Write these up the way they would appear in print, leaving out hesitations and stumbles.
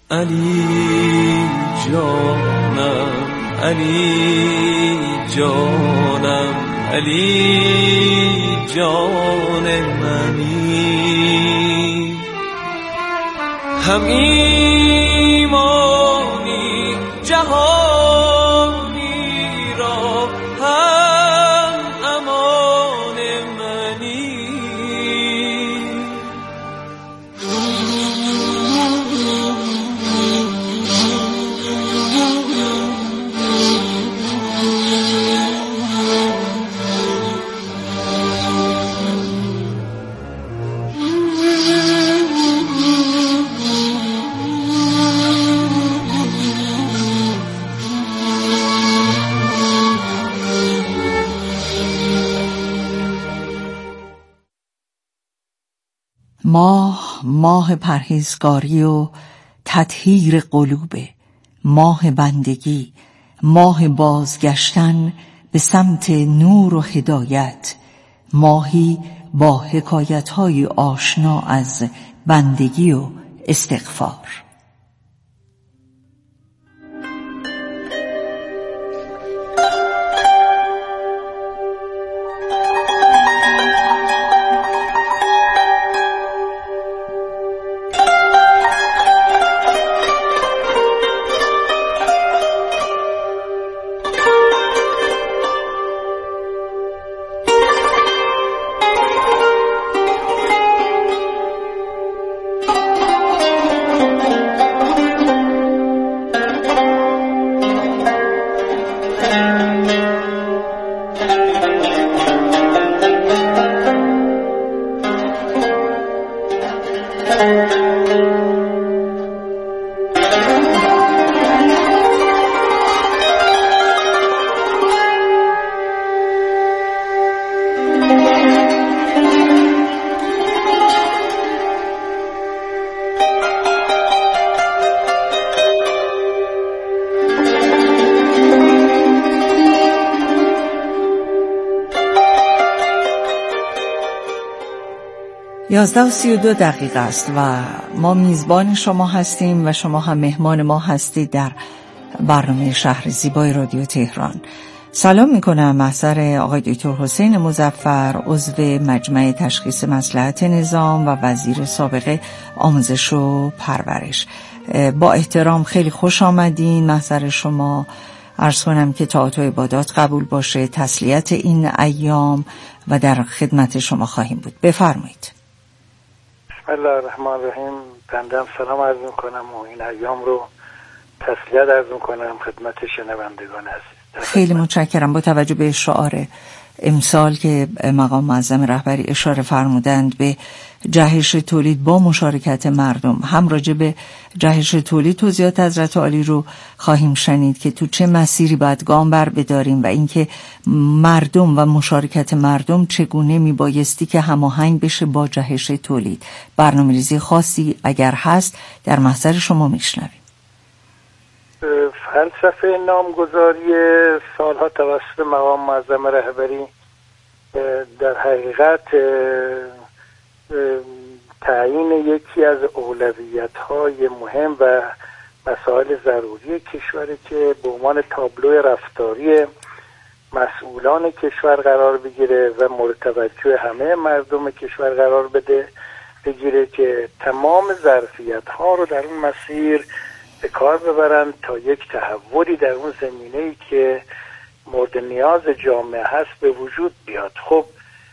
علی جانم، علی جانم، علی جان منی، هم ایمانی جهانی را، هم امان منی. ماه پرهیزگاری و تطهیر قلوبه، ماه بندگی، ماه بازگشتن به سمت نور و هدایت، ماهی با حکایت‌های آشنا از بندگی و استغفار. یازده و 32 دقیقه است و ما میزبان شما هستیم و شما هم مهمان ما هستید در برنامه شهر زیبای رادیو تهران. سلام میکنم محضر آقای دکتر حسین مظفر، عضو مجمع تشخیص مصلحت نظام و وزیر سابق آموزش و پرورش. با احترام خیلی خوش آمدین محضر شما. عرض کنم که طاعت و عبادات قبول باشه، تسلیت این ایام و در خدمت شما خواهیم بود. بفرمایید. بسم الله الرحمن الرحیم. بنده سلام عرض میکنم و این ایام رو تسلیت عرض میکنم خدمت شنوندگان عزیز. خیلی متشکرم. با توجه به شعار امسال که مقام معظم رهبری اشاره فرمودند به جهش تولید با مشارکت مردم، هم راجع به جهش تولید توضیحات حضرت عالی رو خواهیم شنید که تو چه مسیری باید گام بر بداریم و اینکه مردم و مشارکت مردم چگونه میبایستی که هماهنگ بشه با جهش تولید. برنامه‌ریزی خاصی اگر هست در محضر شما میشنویم. فلسفه نامگذاری سالها توسط مقام معظم رهبری در حقیقت تعیین یکی از اولویت‌های مهم و مسائل ضروری کشوری که به عنوان تابلو رفتاری مسئولان کشور قرار بگیره و مورد توجه همه مردم کشور قرار بگیره که تمام ظرفیت‌ها رو در اون مسیر به کار ببرن تا یک تحولی در اون زمینه‌ای که مورد نیاز جامعه هست به وجود بیاد. خب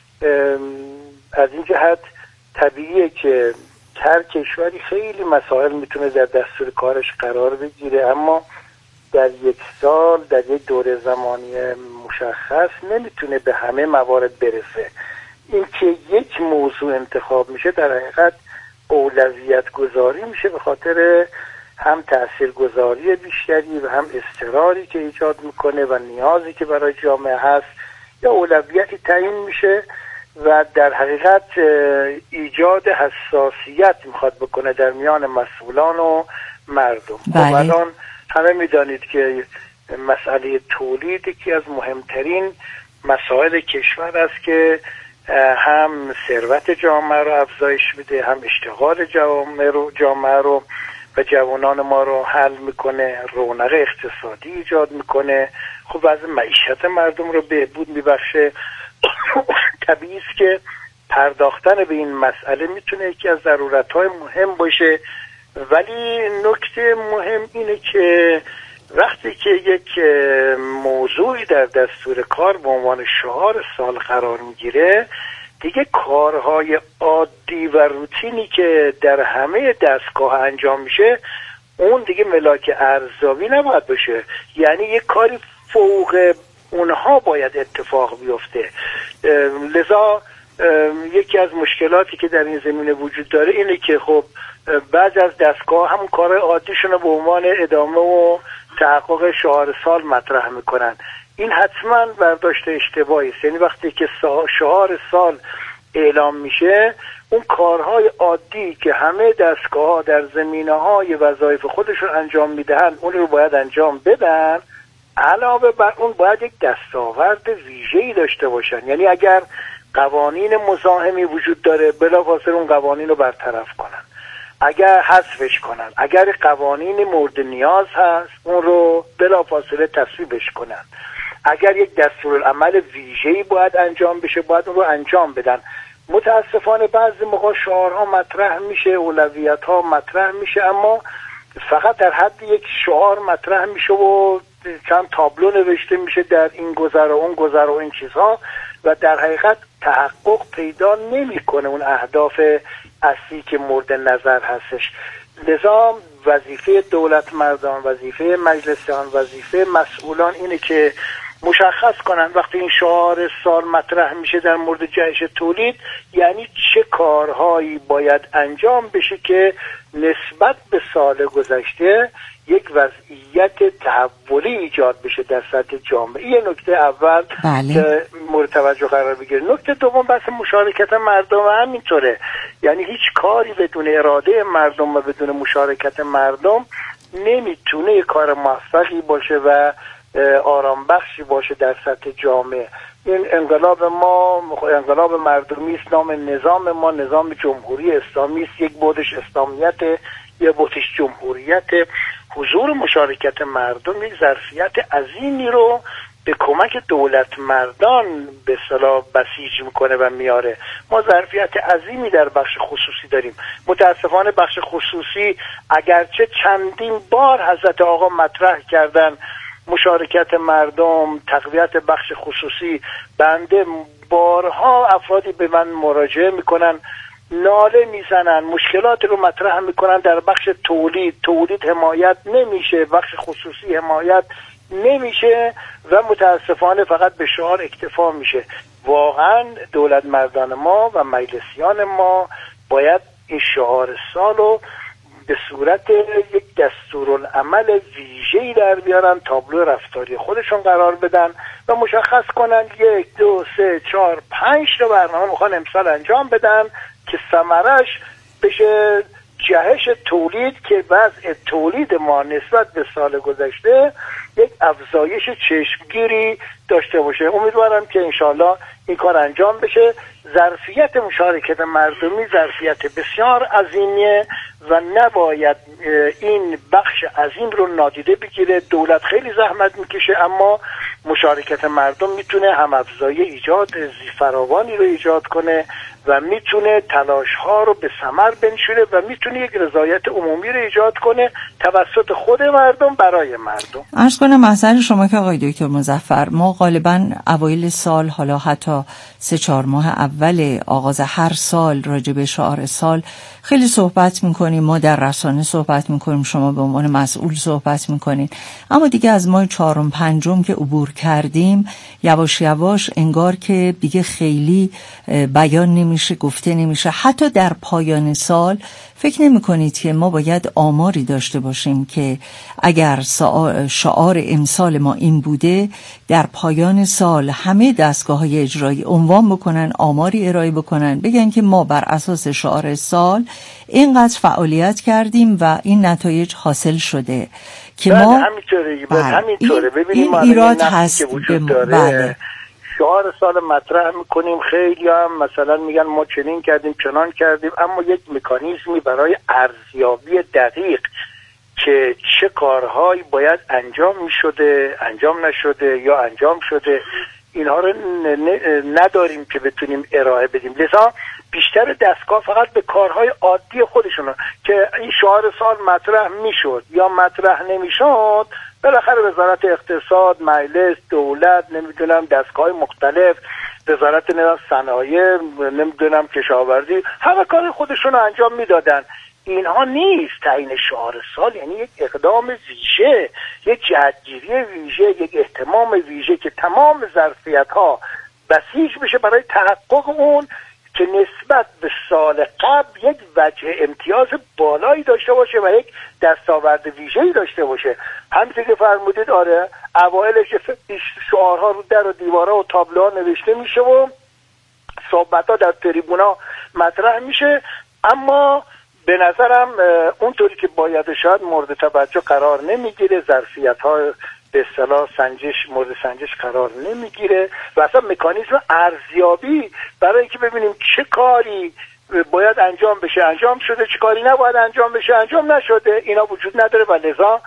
از این جهت طبیعیه که هر کشوری خیلی مسائل میتونه در دستور کارش قرار بگیره، اما در یک سال، در یک دوره زمانی مشخص نمیتونه به همه موارد برسه. این که یک موضوع انتخاب میشه در حقیقت اولویت گذاری میشه به خاطر هم تاثیرگذاری بیشتری و هم اضطراری که ایجاد میکنه و نیازی که برای جامعه هست، یا اولویتی تعیین میشه و در حقیقت ایجاد حساسیت میخواد بکنه در میان مسئولان و مردم. بله. خب الان همه میدانید که مسئله تولید یکی از مهمترین مسائل کشور است که هم ثروت جامعه رو افزایش میده، هم اشتغال جامعه رو و جوانان ما رو حل میکنه، رونق اقتصادی ایجاد میکنه، خب وضع معیشت مردم رو بهبود میبخشه. طبیعی است که پرداختن به این مسئله میتونه یکی از ضرورت‌های مهم باشه، ولی نکته مهم اینه که وقتی که یک موضوعی در دستور کار به عنوان شعار سال قرار میگیره، دیگه کارهای عادی و روتینی که در همه دستگاه انجام میشه اون دیگه ملاک ارزیابی نباید باشه، یعنی یک کاری فوق اونها باید اتفاق بیفته. لذا یکی از مشکلاتی که در این زمینه وجود داره اینه که خب بعضی از دستگاه هم کارهای عادیشون رو به عنوان ادامه و تحقق شعار سال مطرح میکنن. این حتما برداشت اشتباهی است. یعنی وقتی که شعار سال اعلام میشه، اون کارهای عادی که همه دستگاه در زمینه‌های وظایف خودشون انجام میدهن اون رو باید انجام بدن، علاوه بر اون باید یک دستاورد ویژه‌ای داشته باشن. یعنی اگر قوانین مزاحمی وجود داره بلافاصله اون قوانین رو برطرف کنن، اگر حذفش کنن، اگر قوانین مورد نیاز هست اون رو بلافاصله تصویبش کنن، اگر یک دستورالعمل ویژه‌ای باید انجام بشه باید اون رو انجام بدن. متاسفانه بعضی موقع شعارها مطرح میشه، اولویت‌ها مطرح میشه، اما فقط در حد یک شعار مطرح میشه و چند تابلو نوشته میشه در این گذر و اون گذر و این چیزها، و در حقیقت تحقق پیدا نمیکنه اون اهداف اصلی که مورد نظر هستش. لذا وظیفه دولت مردان، وظیفه مجلسیان، وظیفه مسئولان اینه که مشخص کنن وقتی این شعار سال مطرح میشه در مورد جهش تولید یعنی چه کارهایی باید انجام بشه که نسبت به سال گذشته یک وضعیت تحولی ایجاد بشه در سطح جامعه. یه نکته اول که مورد توجه قرار بگیره. نکته دوم بحث مشارکت مردم همینطوره، یعنی هیچ کاری بدون اراده مردم و بدون مشارکت مردم نمیتونه یک کار موفقی باشه و آرام بخشی باشه در سطح جامعه. این انقلاب ما انقلاب مردمی است، نظام ما نظام جمهوری اسلامی است، یک بودش اسلامیت، یک بودش جمهوریت. حضور مشارکت مردم یک ظرفیت عظیمی رو به کمک دولت مردان به اصطلاح بسیج میکنه و میاره. ما ظرفیت عظیمی در بخش خصوصی داریم. متاسفانه بخش خصوصی اگرچه چندین بار حضرت آقا مطرح کردن مشارکت مردم، تقویت بخش خصوصی، بنده بارها افرادی به من مراجعه میکنن، ناله میزنن، مشکلات رو مطرح میکنن در بخش تولید حمایت نمیشه، بخش خصوصی حمایت نمیشه و متاسفانه فقط به شعار اکتفا میشه. واقعا دولت مردان ما و مجلسیان ما باید این شعار سالو به صورت یک دستورالعمل ویژه‌ای در بیارن، تابلو رفتاری خودشون قرار بدن و مشخص کنن 1 2 3 4 5 تا برنامه میخوان امسال انجام بدن که ثمرش بشه جهش تولید که وضع تولید ما نسبت به سال گذشته یک افزایش چشمگیری داشته باشه. امیدوارم که انشالله این کار انجام بشه. ظرفیت مشارکت مردمی ظرفیت بسیار عظیمیه و نباید این بخش عظیم رو نادیده بگیره. دولت خیلی زحمت میکشه اما مشارکت مردم میتونه هم افزایی ایجاد فراوانی رو ایجاد کنه و میتونه تلاش ها رو به ثمر بنشونه و میتونه یک رضایت عمومی رو ایجاد کنه توسط خود مردم برای مردم. عرض کنم مسئله شما که آقای دکتر مظفر، ما غالبا اوایل سال، حالا حتی 3-4 ماه اول آغاز هر سال راجع به شعار سال خیلی صحبت میکنیم، ما در رسانه صحبت میکنیم، شما به عنوان مسئول صحبت میکنین، اما دیگه از ماه 4-5 که عبور کردیم یواش یواش انگار که دیگه خیلی بیان نمیشه، گفته نمیشه. حتی در پایان سال فکر نمی کنید که ما باید آماری داشته باشیم که اگر شعار امسال ما این بوده، در پایان سال همه دستگاه‌های اجرایی عنوان بکنن، آماری ارائه بکنن، بگن که ما بر اساس شعار سال اینقدر فعالیت کردیم و این نتایج حاصل شده که ما همینطوره. ببینیم این ایراد هست که وجود داره. شعار سال مطرح میکنیم، خیلی هم مثلا میگن ما چنین کردیم چنان کردیم، اما یک مکانیزمی برای ارزیابی دقیق که چه کارهایی باید انجام می شده، انجام نشده یا انجام شده، اینها رو نداریم که بتونیم ارائه بدیم. لذا بیشتر دستگاه فقط به کارهای عادی خودشون که این شعار سال مطرح میشد یا مطرح نمیشد، بالاخره وزارت اقتصاد، مجلس، دولت، نمیدونم دستگاه مختلف، وزارت صنایع، نمیدونم کشاورزی، همه کار خودشون رو انجام میدادن. اینها نیست تعیین شعار سال، یعنی یک اقدام ویژه، یک جهتگیری ویژه، یک اهتمام ویژه که تمام ظرفیت‌ها بسیج بشه برای تحقق اون، که نسبت به سال قبل یک وجه امتیاز بالایی داشته باشه و یک دستاورد ویژه‌ای داشته باشه. همینطور که فرمودید، آره اوایلش شعارها رو در و دیوارها و تابلوها نوشته میشه و صحبت‌ها در تریبونا مطرح میشه، اما به نظرم اونطوری که باید شاید مورد توجه قرار نمیگیره، ظرفیت‌ها به اصطلاح مورد سنجش قرار نمیگیره و اصلا مکانیزم ارزیابی برای اینکه ببینیم چه کاری باید انجام بشه انجام شده، چه کاری نباید انجام بشه انجام نشده، اینا وجود نداره و لذا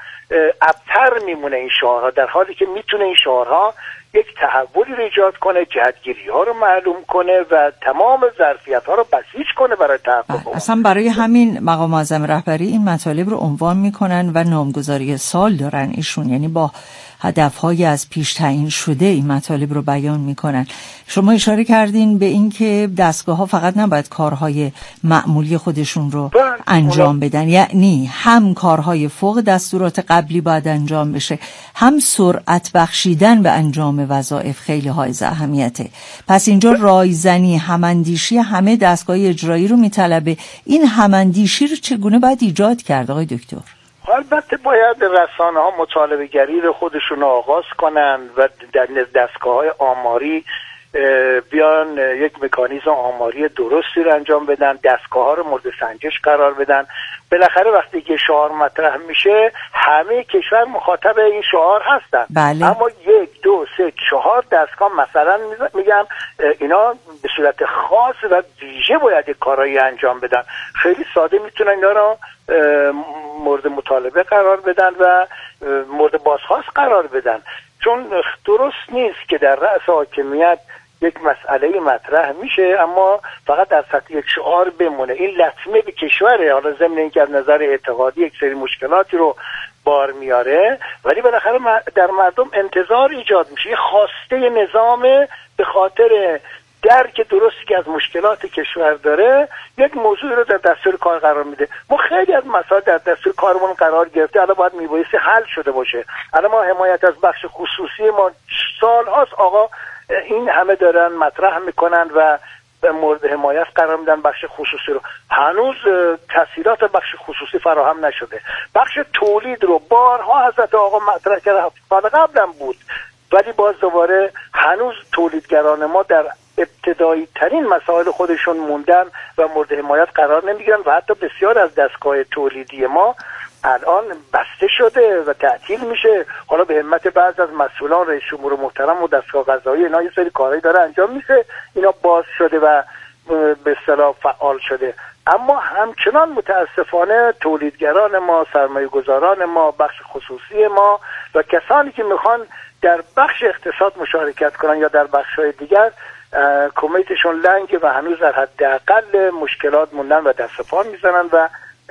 ابتر میمونه این شعارها، در حالی که میتونه این شعارها یک تحولی رو ایجاد کنه، جهتگیری ها رو معلوم کنه و تمام ظرفیت ها رو بسیج کنه برای تحقق. اصلا برای همین مقام معظم رهبری این مطالب رو عنوان میکنن و نامگذاری سال دارن ایشون، یعنی با هدفهای از پیش تعیین شده این مطالب رو بیان میکنن. شما اشاره کردین به این که دستگاه ها فقط نباید کارهای معمولی خودشون رو انجام بدن، یعنی هم کارهای فوق دستورات قبلی باید انجام بشه، هم سرعت بخشیدن به انجام وظایف خیلی حائز اهمیته. پس اینجا رایزنی، هماندیشی همه دستگاه اجرایی رو میطلبه. این هماندیشی رو چگونه باید ایجاد کرد آقای دکتر؟ البته باید رسانه ها مطالبه گری رو خودشون آغاز کنن و در دستگاه های آماری بیان یک مکانیزم آماری درستی رو انجام بدن، دستگاه ها رو مورد سنجش قرار بدن. بالاخره وقتی که شعار مطرح میشه همه کشور مخاطب این شعار هستن. بله. اما 1 2 3 4 دستگاه مثلا میگم اینا به صورت خاص و ویژه باید کارایی انجام بدن. خیلی ساده میتونن اینا رو مورد مطالبه قرار بدن و مورد بازخواست قرار بدن، چون درست نیست که در رأس حاکمیت یک مسئله مطرح میشه اما فقط در سطح یک شعار بمونه. این لطمه به کشوره، حالا ضمن اینکه از نظر اعتقادی یک سری مشکلاتی رو بار میاره، ولی بالاخره در مردم انتظار ایجاد میشه، یه خواسته نظام به خاطر درک درستی که از مشکلات کشور داره یک موضوع رو در دستور کار قرار میده. ما خیلی از مسائل در دستور کارمون قرار گرفته، الان باید میبایستی حل شده باشه. الان ما حمایت از بخش خصوصی ما سال هاست آقا این همه دارن مطرح میکنن و مورد حمایت قرار میدن بخش خصوصی رو، هنوز تسهیلات بخش خصوصی فراهم نشده. بخش تولید رو بارها حضرت آقا مطرح کرده، سال قبلم بود، ولی باز دوباره هنوز تولیدگران ما در ابتدایی ترین مسائل خودشون موندن و مورد حمایت قرار نمیگیرن و حتی بسیار از دستگاه تولیدی ما الان بسته شده و تعطیل میشه. حالا به همت بعض از مسئولان رئیس جمهور محترم و دستگاه قضایی اینا یه سری کارهایی داره انجام میشه، اینا باز شده و به اصطلاح فعال شده، اما همچنان متاسفانه تولیدگران ما، سرمایه‌گذاران ما، بخش خصوصی ما و کسانی که میخوان در بخش اقتصاد مشارکت کنن یا در بخش‌های دیگر کمیتشون لنگه و هنوز در حداقل مشکلات موندن و دست پا میزنن و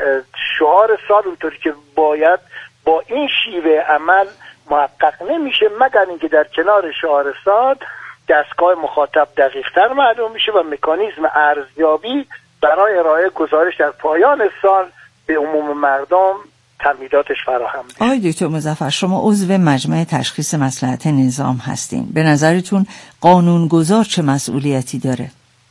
شعار سال اونطوری که باید با این شیوه عمل محقق نمیشه، مگر اینکه در کنار شعار سال دستگاه مخاطب دقیق‌تر معلوم میشه و مکانیزم ارزیابی برای ارائه گزارش در پایان سال به عموم مردم تمهیداتش فراهم میشه. آقای دکتر مظفر، شما عضو مجمع تشخیص مصلحت نظام هستین، به نظرتون قانونگذار چه مسئولیتی داره؟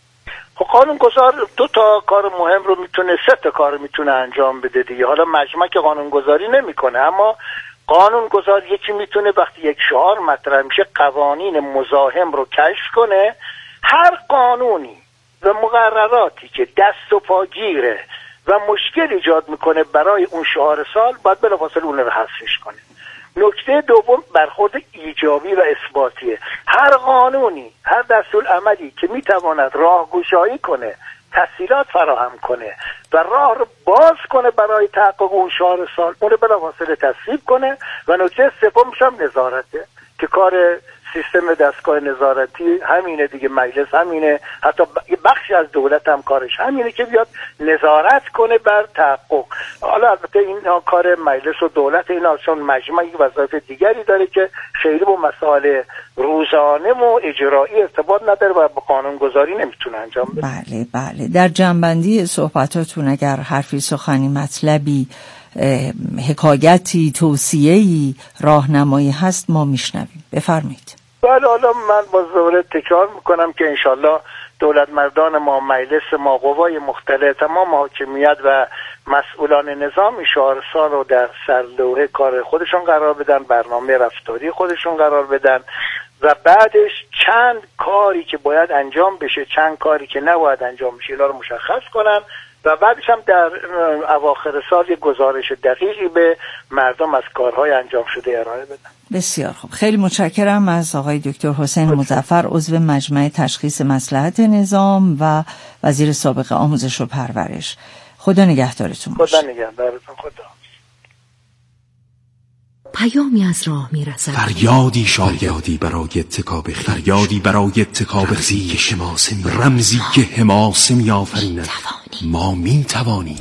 قانونگذار 2 تا کار مهم رو میتونه، 3 تا کار میتونه انجام بده دیگه. حالا مجمع که قانونگذاری نمیکنه، اما قانونگذار یکی میتونه وقتی یک شعار مطرح میشه قوانین مزاحم رو کشف کنه، هر قانونی و مقرراتی که دست و پاگیره و مشکل ایجاد میکنه برای اون شعار سال باید بلافاصله اون رو حذفش کنه. نکته دوم برخورد ایجابی و اثباتیه. هر قانونی، هر دستورالعملی که میتواند راهگشایی کنه تسهیلات فراهم کنه و راه رو باز کنه برای تحقق اون شهرستان، اون رو بلافاصله تصویب کنه. و نکته سومش هم نظارته که کار سیستم دستگاه نظارتی همینه دیگه، مجلس همینه، حتی بخشی از دولت هم کارش همینه که بیاد نظارت کنه بر تحقق. حالا البته این کار مجلس و دولت، اینا چون مجمع وظایف دیگری داره که خیلی با مسائل روزانه و اجرایی ارتباط نداره و با قانونگذاری نمیتونه انجام بده. بله بله. در جنبندی صحبتاتون اگر حرفی، سخنی، مطلبی، حکایتی، توصیه‌ای، راهنمایی هست ما میشنویم. بفرمایید. بله، حالا من با زور تکرار میکنم که انشالله دولت مردان ما، مجلس ما، قوای مختلف، تمام حاکمیت و مسئولان نظام شهرستان رو در سرلوحه کار خودشون قرار بدن، برنامه رفتاری خودشون قرار بدن و بعدش چند کاری که باید انجام بشه، چند کاری که نباید انجام بشه، اینا رو مشخص کنن و بعدش هم در اواخر سال یک گزارش دقیقی به مردم از کارهای انجام شده ارائه بدن. بسیار خوب. خیلی متشکرم از آقای دکتر حسین مظفر، عضو مجمع تشخیص مصلحت نظام و وزیر سابق آموزش و پرورش. خدا نگهدارتون باشه. خدا نگهدارتون. خدا. پیامی از راه میرسد، فریادی شایدی برای اتکاب فریادی برای اتکاب خیش، رمزی که حماسه می‌آفریند. ما می‌توانیم.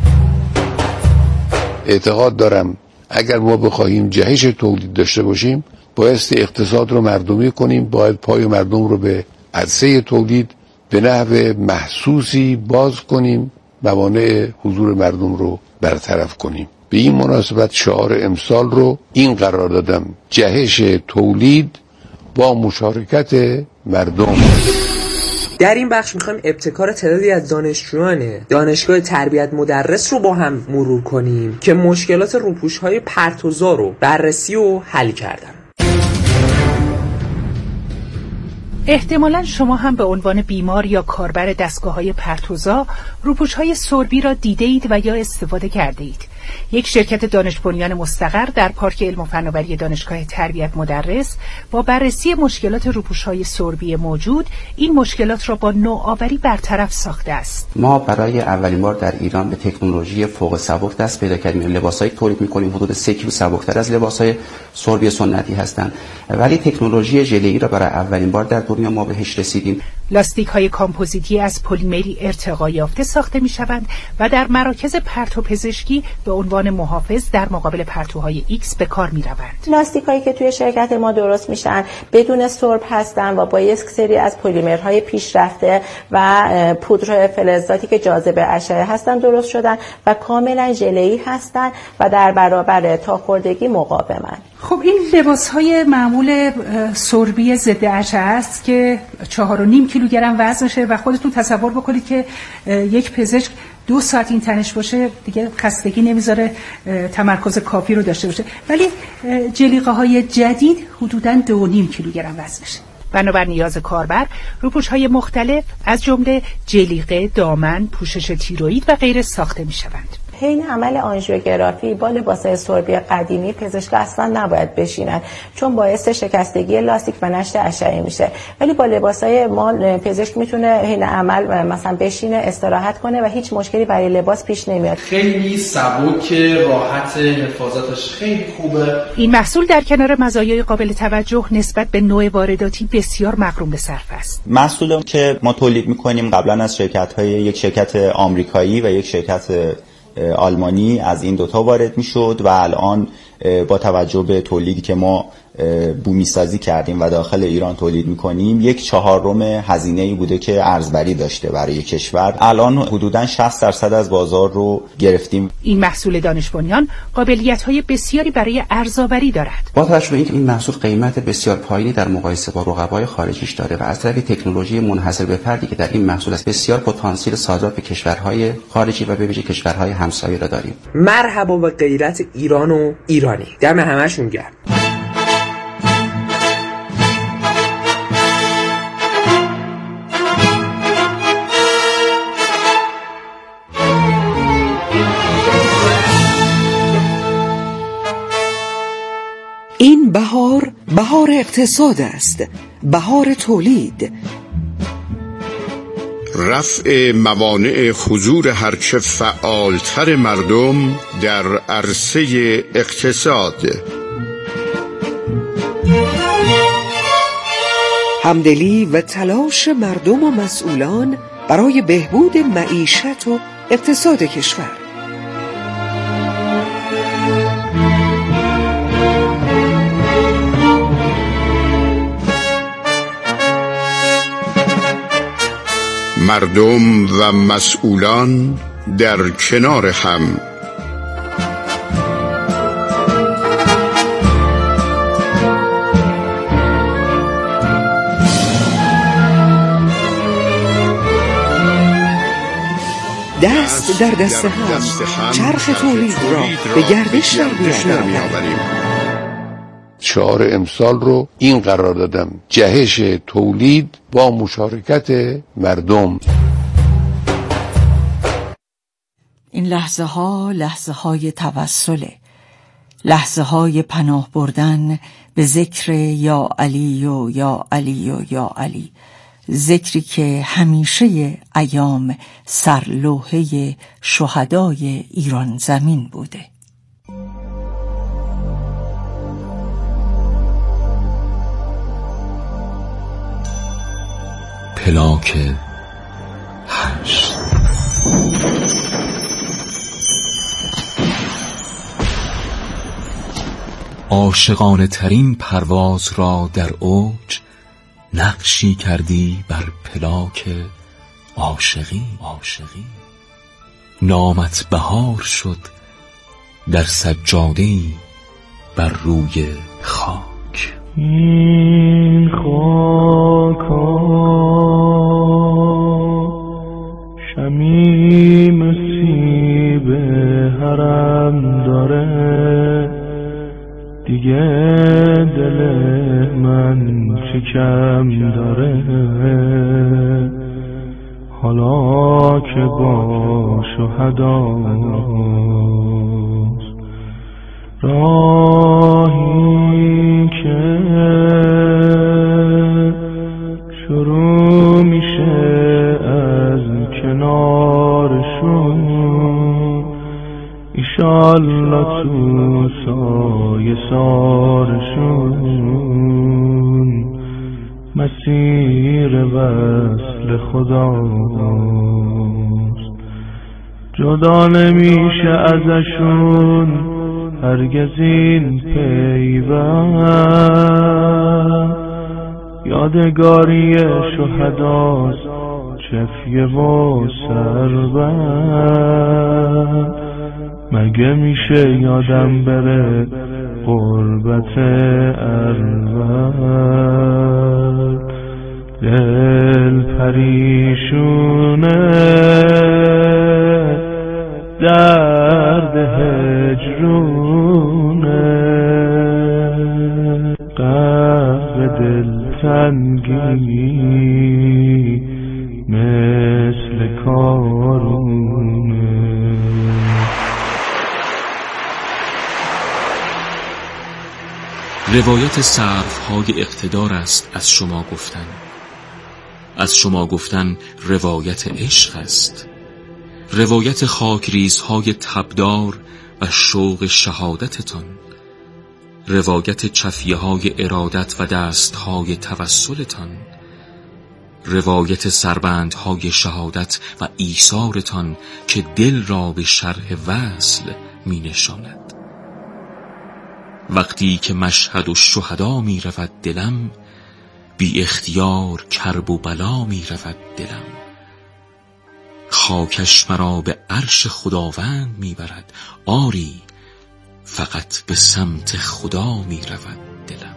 اعتقاد دارم اگر ما بخواهیم جهش تولید داشته باشیم، بایستی اقتصاد رو مردمی کنیم، باید پای مردم رو به عرصه تولید به نحو محسوسی باز کنیم، موانع حضور مردم رو برطرف کنیم. به این مناسبت شعار امسال رو این قرار دادم: جهش تولید با مشارکت مردم. در این بخش میخوایم ابتکار تعدادی از دانشجویان دانشگاه تربیت مدرس رو با هم مرور کنیم که مشکلات روپوش‌های پرتوزا رو بررسی و حل کردن. احتمالاً شما هم به عنوان بیمار یا کاربر دستگاه‌های پرتوزا روپوش‌های سربی را دیده‌اید و یا استفاده کرده‌اید. یک شرکت دانش بنیان مستقر در پارک علم و فناوری دانشگاه تربیت مدرس با بررسی مشکلات روپوش‌های سربی موجود این مشکلات را با نوآوری برطرف ساخته است. ما برای اولین بار در ایران به تکنولوژی فوق سبک دست پیدا کردیم. لباسایی تولید می‌کنیم حدود 3 کیلو سبکتر از لباسای سربی سنتی هستند، ولی تکنولوژی ژله‌ای را برای اولین بار در دنیا ما بهش رسیدیم. لاستیک‌های کامپوزیتی از پلیمری ارتقا یافته ساخته می‌شوند و در مراکز پرتوپزشکی به عنوان محافظ در مقابل پرتوهای ایکس به کار می‌روند. لاستیک‌هایی که توی شرکت ما درست میشن بدون سرب هستن و با یک سری از پلیمرهای پیشرفته و پودر فلزاتی که جاذب اشعه هستن درست شدن و کاملا ژله‌ای هستن و در برابر تاخوردگی مقاومن. خب این لباس‌های معمول سربی ضد اشعه است که 4.5 کیلوگرم وزنشه و خودتون تصور بکنید که یک پزشک 2 ساعت این تنش باشه دیگه خستگی نمیذاره تمرکز کافی رو داشته باشه، ولی جلیقه‌های جدید حدوداً 2.5 کیلوگرم وزنشه. بنابر نیاز کاربر روپوش‌های مختلف از جمله جلیقه، دامن، پوشش تیروئید و غیره ساخته می‌شوند. حین عمل آنژیوگرافی با لباس‌های سربی قدیمی پزشک اصلا نباید بشینن چون باعث شکستگی لاستیک و نشت اشعه میشه، ولی با لباس‌های ما پزشک میتونه حین عمل مثلا بشینه، استراحت کنه و هیچ مشکلی برای لباس پیش نمیاد. خیلی سبک، راحت، حفاظتش خیلی خوبه. این محصول در کنار مزایای قابل توجه نسبت به نوع وارداتی بسیار مغروم به صرف است. محصولی که ما تولید می‌کنیم قبلا از یک شرکت آمریکایی و یک شرکت آلمانی از این دوتا وارد میشد و الان با توجه به تولیدی که ما بومی سازی کردیم و داخل ایران تولید میکنیم 1/4 هزینه‌ای بوده که ارزبری داشته برای کشور. الان حدوداً 60% از بازار رو گرفتیم. این محصول دانش بنیان قابلیت‌های بسیاری برای ارزآوری دارد. با توجه به اینکه این محصول قیمت بسیار پایینی در مقایسه با رقبای خارجیش داره و از طرف تکنولوژی منحصر به فردی که در این محصول است، بسیار پتانسیل صادرات به کشورهای خارجی و به ویژه کشورهای همسایه را داریم. مرحبا به غیرت ایران و ایرانی. دم همه‌شون گرم. این بهار اقتصاد است، بهار تولید. رفع موانع حضور هرچه فعالتر مردم در عرصه اقتصاد. همدلی و تلاش مردم و مسئولان برای بهبود معیشت و اقتصاد کشور. مردم و مسئولان در کنار هم. دست در دست هم چرخ تولید را به گردش در می‌آوریم. شعار امسال رو این قرار دادم: جهش تولید با مشارکت مردم. این لحظه های توسله، لحظه های پناه بردن به ذکر یا علی و یا علی و یا علی، ذکری که همیشه ایام سرلوحه شهدای ایران زمین بوده. پلاک 8. عاشقانه ترین پرواز را در اوج نقشی کردی بر پلاک عاشقی. نامت بهار شد در سجاده‌ای بر روی خاک. این خاکا شمیم سیب حرم داره، دیگه دل من شکم داره، حالا که با شهداست راهی که شروع میشه از کنارشون، ایشالله تو سایه سارشون مسیر وصل خداست، جدا نمیشه ازشون هرگز این پیوند، یادگاری شهداست چفیه و سربند، مگه میشه یادم بره قربت الود، دل پریشونه درد هجرونه، قهر دلتنگی مثل کارونه. روایت صرف‌های اقتدار است از شما گفتن. از شما گفتن روایت عشق است، روایت خاکریزهای تبدار و شوق شهادتتان، روایت چفیه‌های ارادت و دستهای توسلتان، روایت سربندهای شهادت و ایثارتان که دل را به شرح وصل می نشاند. وقتی که مشهد و شهدا می رود دلم، بی اختیار کرب و بلا می رود دلم، خاکش مرا به عرش خداوند می برد، آری فقط به سمت خدا می رود دلم.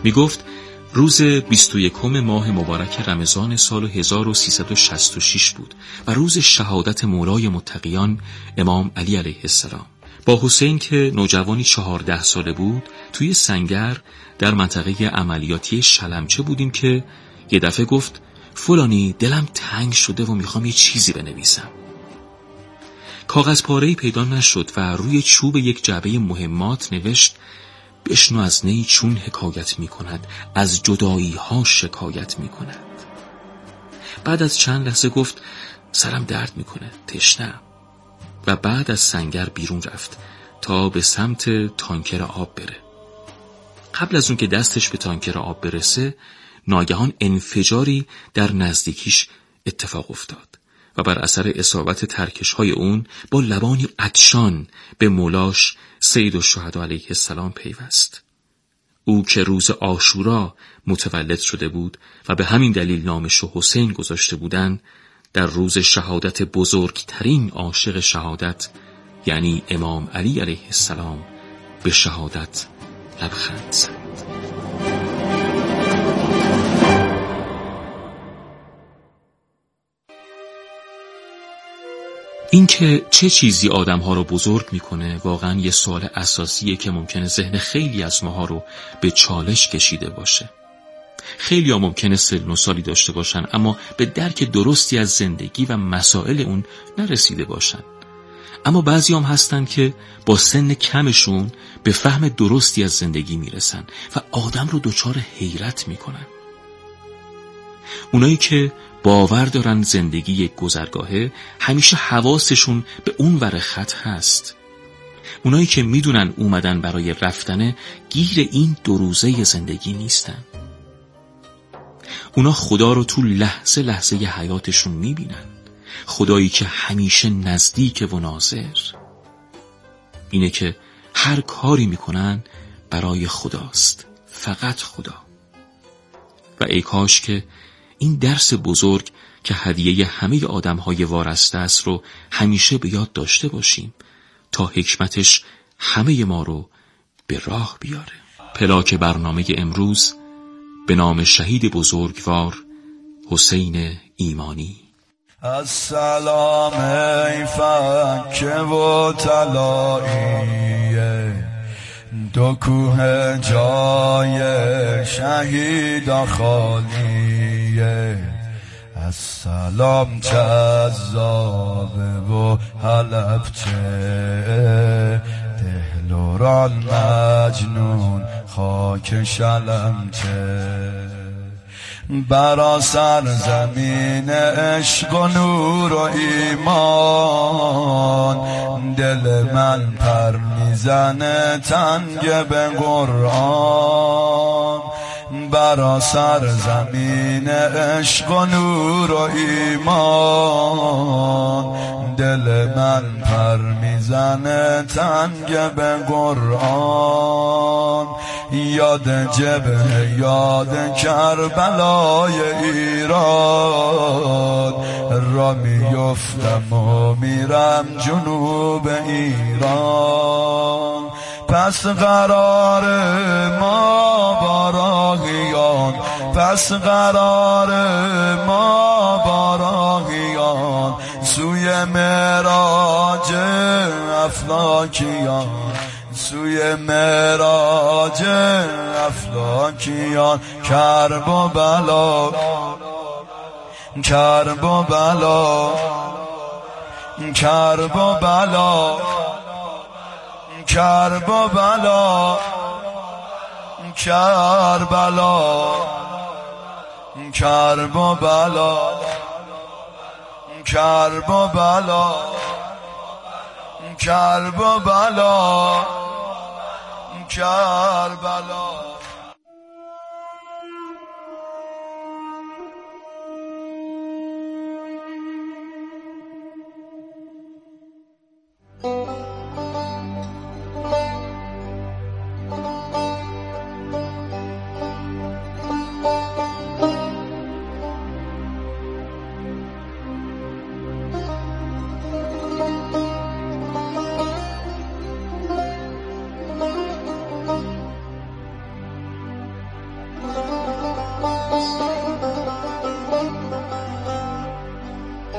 می گفت روز 21 ماه مبارک رمضان سال 1366 بود و روز شهادت مولای متقیان امام علی علیه السلام. با حسین که نوجوانی 14 ساله بود توی سنگر در منطقه عملیاتی شلمچه بودیم که یه دفعه گفت فلانی دلم تنگ شده و میخوام یه چیزی بنویسم. کاغذ پاره‌ای پیدا نشد و روی چوب یک جعبه مهمات نوشت بشنو از نی چون حکایت می کند، از جدایی ها شکایت می کند. بعد از چند لحظه گفت سرم درد می کنه، تشنه‌ام. و بعد از سنگر بیرون رفت تا به سمت تانکر آب بره. قبل از اون که دستش به تانکر آب برسه ناگهان انفجاری در نزدیکیش اتفاق افتاد و بر اثر اصابت ترکش‌های اون با لبانی عطشان به مولاش سید الشهدا علیه السلام پیوست. او که روز عاشورا متولد شده بود و به همین دلیل نامش حسین گذاشته بودند، در روز شهادت بزرگترین عاشق شهادت یعنی امام علی علیه السلام به شهادت لبخند زد. این که چه چیزی آدم‌ها رو بزرگ می‌کنه واقعاً یه سوال اساسیه که ممکنه ذهن خیلی از ماها رو به چالش کشیده باشه. خیلی ها ممکنه سن و سالی داشته باشن اما به درک درستی از زندگی و مسائل اون نرسیده باشن. اما بعضی هم هستن که با سن کمشون به فهم درستی از زندگی میرسن و آدم رو دچار حیرت میکنن. اونایی که باور دارن زندگی یک گذرگاهه همیشه حواسشون به اون ور خط هست. اونایی که میدونن اومدن برای رفتن گیر این دو روزه زندگی نیستن. اونا خدا رو تو لحظه لحظه ی حیاتشون میبینن. خدایی که همیشه نزدیک و ناظر. اینه که هر کاری میکنن برای خداست، فقط خدا. و ای کاش که این درس بزرگ که هدیه همه آدم‌های وارسته است رو همیشه به یاد داشته باشیم تا حکمتش همه ما رو به راه بیاره. پلاک برنامه امروز به نام شهید بزرگوار حسین ایمانی. السلام ای فکه و طلاییه، دو کوه جای شهیدا خالیه. السلام چه عذابه و حلبچه، دهلوران مجنون خاک شلمچه. برا سرزمین عشق و نور و ایمان، دل من پر میزنه تنگ به قرآن. برا سرزمین عشق و نور و ایمان، دل من پر میزنه تنگ به قرآن. یاد جبهه یاد کربلای ایران، را میفتم و میرم جنوب ایران. پس قرار ما با راهیان، پس قرار ما با راهیان، سوی معراج افلاکیان، سوی معراج افلاکیان. کرب و بلا، کرب و بلا، کرب و بلا، کرب و بلا، کربلا، کرب و بلا، کرب و بلا، کرب و بلا، کربلا.